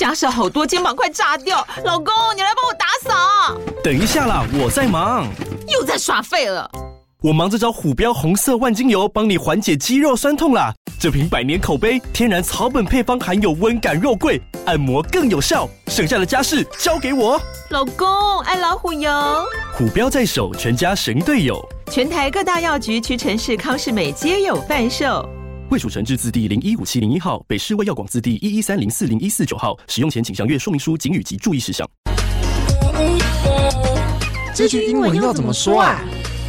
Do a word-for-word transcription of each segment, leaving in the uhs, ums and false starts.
家事好多，肩膀快炸掉。老公，你来帮我打扫。 等一下啦，我在忙。 又在耍废了。 我忙着找虎标红色万金油，帮你缓解肌肉酸痛啦。这瓶百年口碑，天然草本配方，含有温感肉桂，按摩更有效。剩下的家事交给我。 老公，爱老虎油。 虎标在手，全家神队友。 全台各大药局、屈臣氏、康是美皆有贩售。 卫署成字字第零一五七零一号，北市卫药广字第一一三零四零一四九号。使用前请详阅说明书、警语及注意事项。 这句英文要怎么说啊？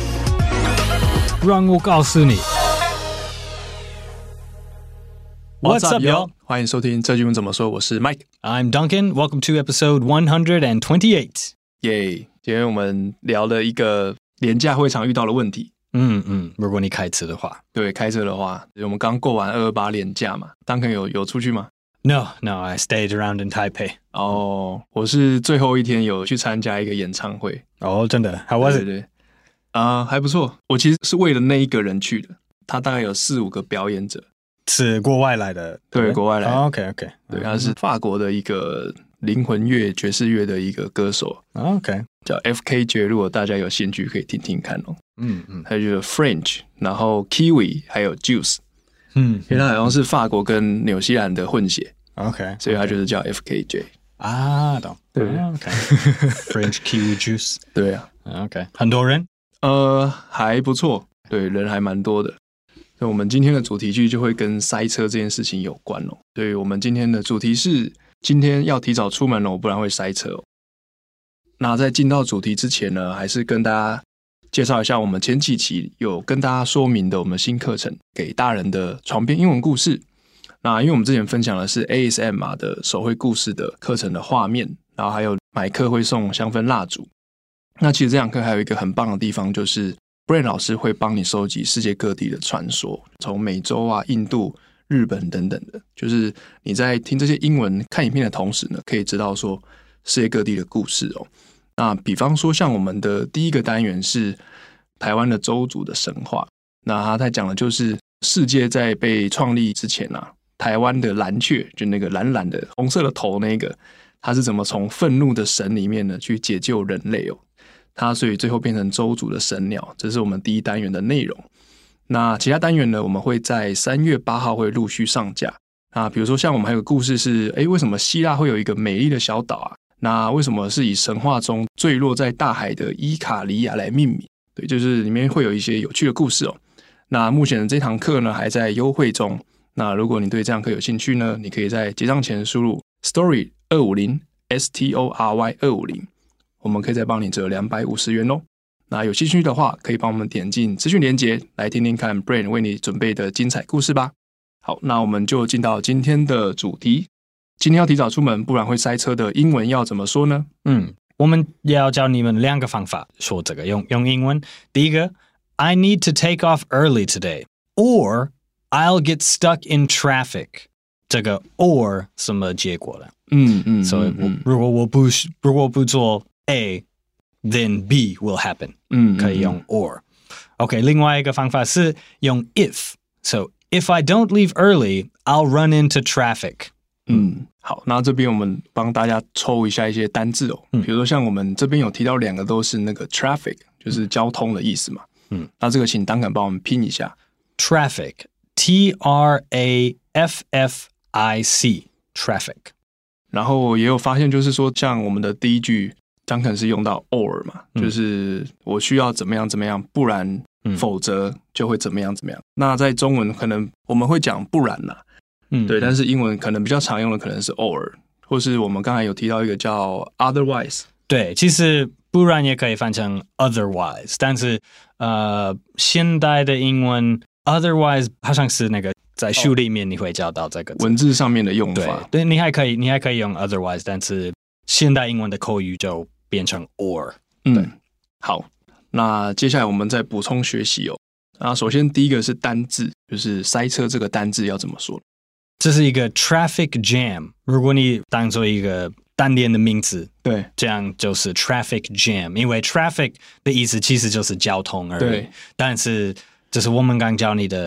让我告诉你。What's up, y'all? 欢迎收听这句英文怎么说，我是 Mike。 I'm Duncan. Welcome to episode one twenty-eight. 耶！今天我们聊了一个连假会常遇到的问题。 嗯嗯，如果你开车的话。 对，开车的话，我们刚过完二二八连假嘛。Duncan 有有出去吗？ No, no, I stayed around in Taipei. 哦，我是最后一天有去参加一个演唱会。 哦，真的 How was it? 对对对，啊、呃，还不错。我其实是为了那一个人去的，他大概有四五个表演者， 是国外来的。 对，国外来的。 Oh, OK OK， 对，他是法国的一个灵魂乐、爵士乐的一个歌手。 Oh, OK， 叫 F K J， 如果大家有兴趣可以听听看哦。 嗯嗯， 还有 French， 然后 Kiwi， 还有 Juice。 嗯， 因为他好像是法国跟纽西兰的混血。 OK， 所以他就是叫 F K J。 啊，懂。 对 ，OK。French Kiwi Juice。 对啊 ，OK， 很多人。 呃，还不错，对，人还蛮多的。所以我们今天的主题句就会跟塞车这件事情有关哦。对，我们今天的主题是今天要提早出门哦，不然会塞车哦。那在进到主题之前呢，还是跟大家介绍一下我们前几期有跟大家说明的我们新课程给大人的床边英文故事。那因为我们之前分享的是 A S M R 的手绘故事的课程的画面，然后还有买课会送香氛蜡烛。那其实这堂课还有一个很棒的地方，就是 Brain 老师会帮你收集世界各地的传说，从美洲啊、印度、日本等等的，就是你在听这些英文看影片的同时呢，可以知道说世界各地的故事哦。那比方说像我们的第一个单元是台湾的邹族的神话，那他在讲的就是世界在被创立之前啊，台湾的蓝雀，就那个蓝蓝的红色的头那个，他是怎么从愤怒的神里面呢去解救人类哦？他所以最后变成邹族的神鸟，这是我们第一单元的内容。那其他单元呢，我们会在三月八号会陆续上架。那比如说像我们还有个故事是，诶，为什么希腊会有一个美丽的小岛啊？那为什么是以神话中坠落在大海的伊卡利亚来命名？对，就是里面会有一些有趣的故事哦。那目前的这堂课呢还在优惠中。那如果你对这堂课有兴趣呢，你可以在结账前输入 story 二五零 S T O R Y 二五零， 我们可以再帮你折两百五十元哦。那有兴趣的话，可以帮我们点进资讯连结来听听看 Brain 为你准备的精彩故事吧。好，那我们就进到今天的主题。今天要提早出门，不然会塞车的英文要怎么说呢？ 嗯，我们要教你们两个方法说这个用用英文。第一个 I need to take off early today or I'll get stuck in traffic. 这个 or 什么结果了？ 嗯嗯， 所以、 嗯、 如果我不如果不做 A then B will happen. 嗯， 可以用 or. OK， 另外一个方法是用 if. So if I don't leave early, I'll run into traffic. 嗯，好，那这边我们帮大家抽一下一些单字哦。嗯，比如说像我们这边有提到两个都是那个 traffic， 就是交通的意思嘛。嗯，那这个请Duncan帮我们拼一下。 Traffic, T R A F F I C, traffic. 然后也有发现，就是说像我们的第一句Duncan是用到 or 嘛，嗯、就是我需要怎么样怎么样，不然、嗯、否则就会怎么样怎么样。那在中文可能我们会讲不然啦。嗯，对，但是英文可能比较常用的可能是 or， 或是我们刚才有提到一个叫 otherwise。 对，其实不然也可以翻成 otherwise， 但是呃，现代的英文 otherwise 好像是那个在书里面你会教到这个字、 哦、文字上面的用法。 对，对，你还可以，你还可以用 otherwise， 但是现代英文的口语就变成 or。 嗯，好，那接下来我们再补充学习哦。那首先第一个是单字，就是塞车这个单字要怎么说？ 这是一个 traffic jam， 如果你当做一个单联的名词， 对， 这样就是 traffic jam， 因为 traffic 的意思其实就是交通而已。 对， 但是这是我们刚教你的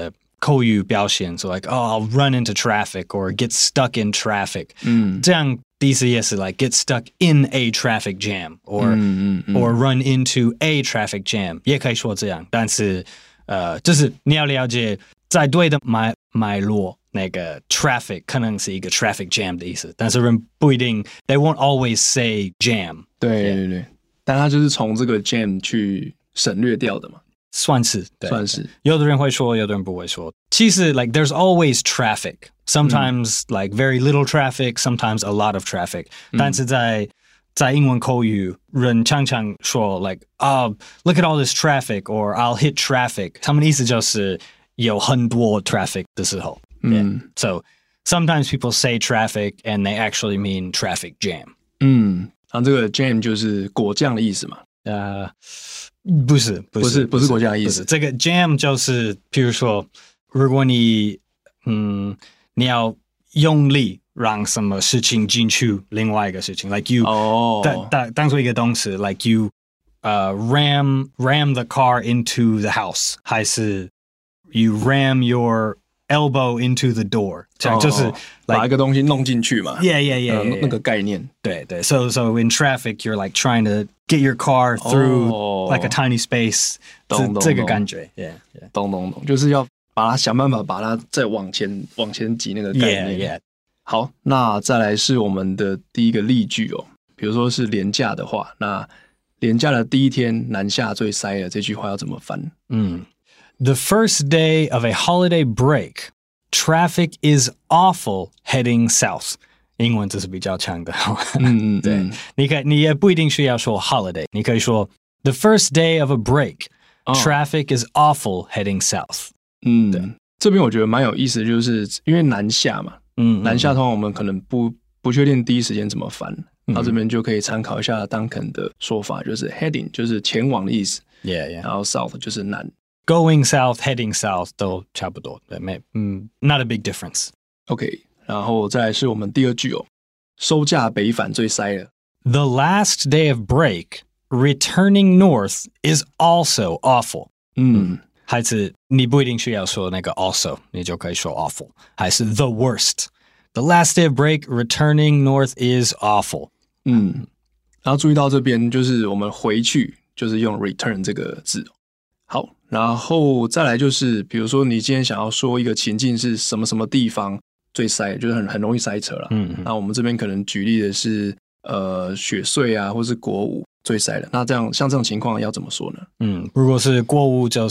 口语表现 so like oh I'll run into traffic or get stuck in traffic 嗯， 这样的意思也是 like get stuck in a traffic jam or 嗯嗯嗯 or run into a traffic jam 也可以说这样，但是呃就是你要了解在对的脉脉络那个 traffic 可能是一个 traffic jam 的意思，但是人不一定 they won't always say jam 对对对，但他就是从这个 jam 去省略掉的嘛， 算是对算是有的人会说有的人不会说，其实 like there's always traffic sometimes、嗯、like very little traffic sometimes a lot of traffic、嗯、但是在在英文口语人常常说 like oh look at all this traffic or I'll hit traffic 他们的意思就是有很多 traffic 的时候、嗯 yeah. So sometimes people say traffic and they actually mean traffic jam 嗯，然后这个 jam 就是果酱的意思嘛， 呃、uh, 不是不是不是不是果酱的意思， 这个 jam 就是譬如说如果你嗯你要用力让什么事情进去另外一个事情 like you 哦、 当当当做一个动词 like you uh, ram ram the car into the house 还是 you ram your elbow into the door 这样就是、 哦、 like, 把一个东西弄进去嘛 yeah yeah yeah, 、呃、yeah, yeah. 那个概念对对 so so in traffic you're like trying to get your car through、哦、like a tiny space 懂懂这个感觉 yeah, yeah. 懂懂懂就是要把它想办法把它再往前往前挤那个概念 yeah, yeah. 好，那再来是我们的第一个例句哦，比如说是连假的话，那连假的第一天南下最塞了，这句话要怎么翻？ 嗯 The first day of a holiday break, traffic is awful heading south. 英文这是比较强的。 嗯嗯， 对，你可你也不一定需要说 holiday， 你可以说 the first day of a break, traffic is awful heading south. 嗯，对，这边我觉得蛮有意思的，就是因为南下嘛。 嗯， 南下通常我们可能不不确定第一时间怎么翻，然后这边就可以参考一下 Duncan 的说法，就是 heading 就是前往的意思 ，yeah yeah， 然后 south 就是南 ，going south heading south 都差不多，对，没，嗯 ，not a big difference。OK， 然后再来是我们第二句哦，收假北返最塞了。 The last day of break, returning north is also awful。 嗯。 还是你不一定需要说那个 also， 你就可以说 awful， 还是 the worst。The last day of break, returning north is awful。 嗯，然后注意到这边就是我们回去就是用 return 这个字。好，然后再来就是比如说你今天想要说一个情境是什么什么地方最塞，就是很很容易塞车啦。 嗯， 那我们这边可能举例的是呃雪隧啊，或是国五。最塞的，那这样像这种情况要怎么说呢？ 嗯，如果是国五就是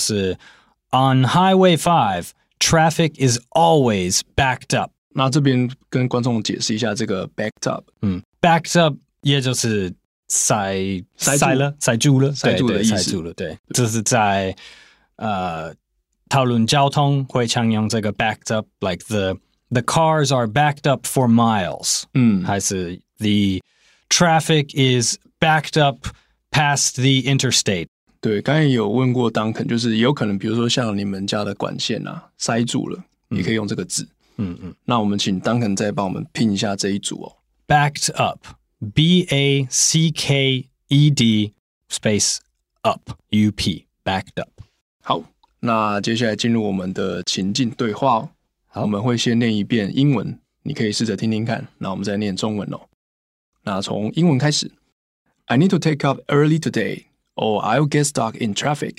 On Highway five, traffic is always backed up。 那这边跟观众解释一下这个 backed up。 嗯 ，backed up 也就是塞塞了、塞住了、 塞住的意思。 塞住了，对，这是在呃讨论交通会常用这个 backed up，like the the cars are backed up for miles。 嗯， 还是 the traffic is backed up past the interstate。 对，刚才有问过 Duncan， 就是也有可能，比如说像你们家的管线啊塞住了，嗯、也可以用这个字。 嗯嗯。 那我们请 Duncan 再帮我们拼一下这一组哦。 Backed up, B A C K E D space up, U P, backed up。 好，那接下来进入我们的情境对话哦。好，我们会先念一遍英文，你可以试着听听看，那我们再念中文哦。那从英文开始。I need to take off early today, or I'll get stuck in traffic.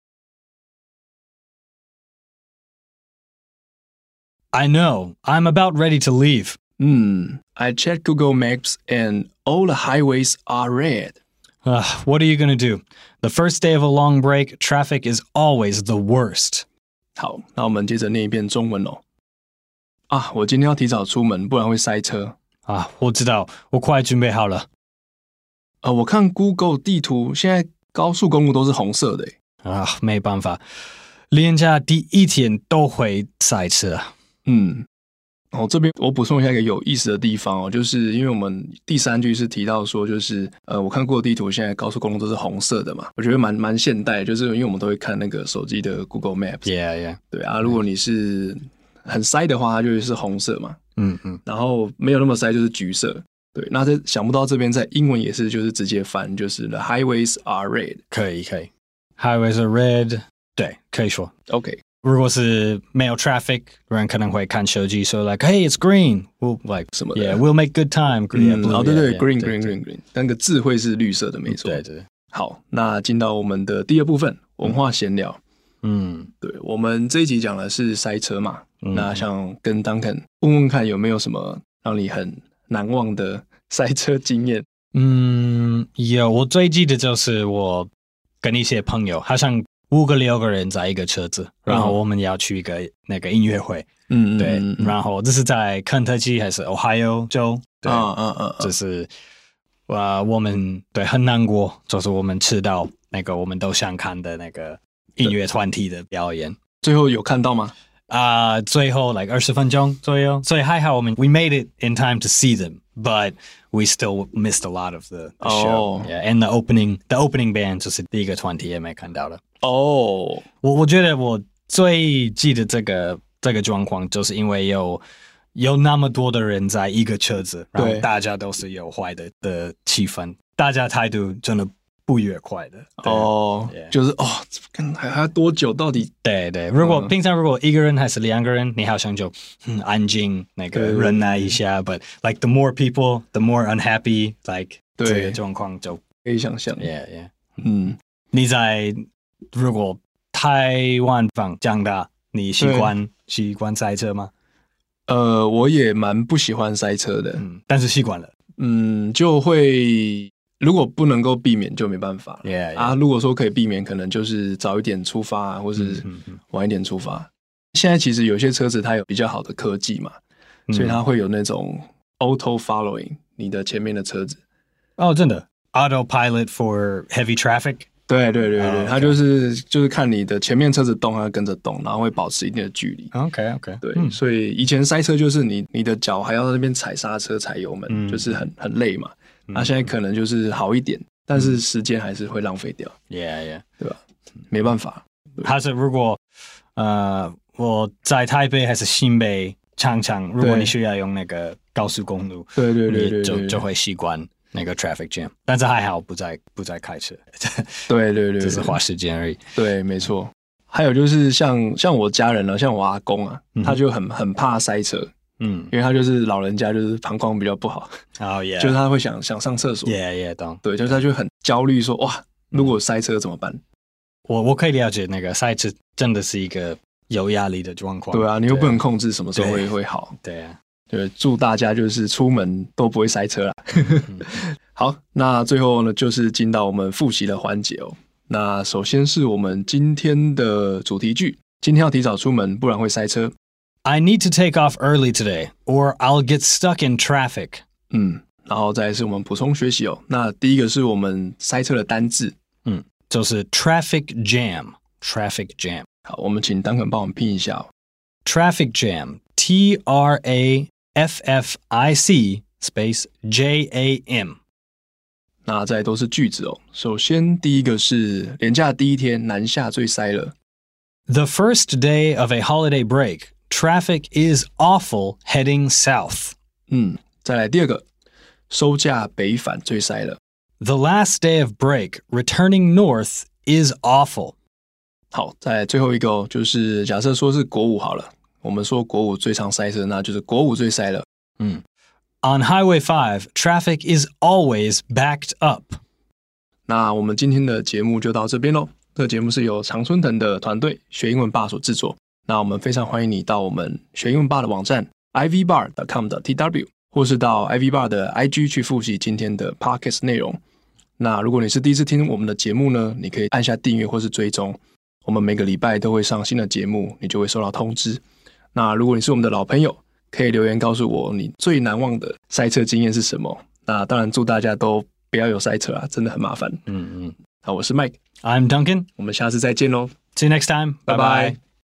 I know. I'm about ready to leave. Hmm. I checked Google Maps and all the highways are red. Uh, what are you going to do? The first day of a long break, traffic is always the worst. 好，那我们接着念一遍中文哦。啊，我今天要提早出门，不然会塞车。 啊，我知道，我快准备好了。 呃，我看 Google 地图，现在高速公路都是红色的诶。 啊，没办法，连假第一天都会塞车。 嗯，哦，这边我补充一下一个有意思的地方哦，就是因为我们第三句是提到说，就是呃，我看过地图，现在高速公路都是红色的嘛，我觉得蛮蛮现代，就是因为我们都会看那个手机的 Google Maps。Yeah, yeah。 对啊，如果你是很塞的话，它就是红色嘛。 嗯嗯。 然后没有那么塞就是橘色。对，那这想不到这边在英文也是，就是直接翻，就是 the highways are red。 可以可以 ，highways are red， 对，可以说。 OK， 如果是没有 traffic， 人可能会看手机说 like hey it's green we'll like 什么的 yeah we'll make good time green、 嗯 blue, 哦对对 yeah, green yeah, green green green 那个字会是绿色的没错。 对对。 好，那进到我们的第二部分文化闲聊。 嗯， 对，我们这一集讲的是塞车嘛， 嗯那想跟 Duncan 问问看有没有什么让你很难忘的塞车经验。 嗯，有，我最记得就是我跟一些朋友，好像五个六个人在一个车子，然后我们要去一个那个音乐会， 嗯， 对， 嗯嗯然后这是在肯特基还是 Ohio 州？对， 啊啊啊， 就是啊、呃，我们对很难过，就是我们吃到那个我们都想看的那个音乐团体的表演， 最后有看到吗？ 啊、呃，最后 like 二十分钟左右，所以还好我们 we made it in time to see them, but we still missed a lot of the, the show. Oh. Yeah, and the opening the opening band 就是第一个团体也没看到的。 哦， 我我觉得我最记得这个这个状况，就是因为有有那么多的人在一个车子，然后大家都是有坏的的气氛，大家态度真的不愉快的。 哦， Yeah. 就是哦，看还还要多久？到底？ 对对，如果、 嗯、 平常如果一个人还是两个人，你好像就嗯安静那个忍耐一下。But like the more people, the more unhappy. Like 对这个状况就可以想象。 Yeah, yeah. 嗯， 你在如果台湾方长大，你习惯习惯塞车吗？ 呃，我也蛮不喜欢塞车的， 嗯，但是习惯了。 嗯，就会如果不能够避免就没办法。 Yeah, yeah. 啊，如果说可以避免，可能就是早一点出发，或是嗯嗯晚一点出发。现在其实有些车子它有比较好的科技嘛， 嗯所以它会有那种 auto following 你的前面的车子。 哦，真的 autopilot for heavy traffic。 对对对对， 哦 okay. 它就是就是看你的前面车子动，它跟着动，然后会保持一定的距离。 OK OK。 对， 嗯所以以前塞车就是你你的脚还要在那边踩刹车、踩油门， 嗯就是很很累嘛。那、 嗯现在可能就是好一点，但是时间还是会浪费掉， Yeah yeah。 对吧？没办法。 还是如果呃我在台北还是新北，常常如果你需要用那个高速公路， 对对对对对你就就会习惯那个 traffic jam， 但是还好不在不在开车， 对对对， 只是花时间而已。 对，没错。还有就是像像我家人呢，像我阿公啊， 嗯、 他就很很怕塞车， 嗯， 因为他就是老人家，就是膀胱比较不好， 哦、oh, yeah， 就是他会想想上厕所 ，yeah yeah， 懂， 对，就是他就很焦虑说，哇，如果塞车怎么办？ 我我可以了解那个塞车真的是一个有压力的状况。 对啊，你又不能控制什么时候会会好。 对啊， 对，祝大家就是出门都不会塞车啦。好，那最后呢，就是进到我们复习的环节哦。那首先是我们今天的主题句，今天要提早出门，不然会塞车。 I need to take off early today, or I'll get stuck in traffic. 嗯，然后再来是我们补充学习哦。那第一个是我们塞车的单字， 嗯，就是 traffic jam，traffic jam。 好，我们请丹肯帮我们拼一下哦。 Traffic jam, T R A F F I C space J A M。 那再都是句子哦。首先第一个是连假第一天，南下最塞了。 The first day of a holiday break, traffic is awful heading south. 嗯，再来第二个，收假北返最塞了。 The last day of break, returning north is awful. 好，再来最后一个哦，就是假设说是国五好了，我们说国五最常塞车，那就是国五最塞了。 嗯。On Highway five, traffic is always backed up. 那我们今天的节目就到这边咯。这个节目是由常春藤的团队学英文吧所制作。那我们非常欢迎你到我们学英文吧的网站 i v bar dot com 的 T W， 或是到 I V Bar 的 I G 去复习今天的 Podcast 内容。那如果你是第一次听我们的节目呢，你可以按下订阅或是追踪。我们每个礼拜都会上新的节目，你就会收到通知。那如果你是我们的老朋友，可以留言告诉我你最难忘的塞车经验是什么。那当然祝大家都不要有塞车啊，真的很麻烦。 嗯嗯。 好，我是 Mike， I'm Duncan. 我们下次再见咯。 See you next time. Bye bye.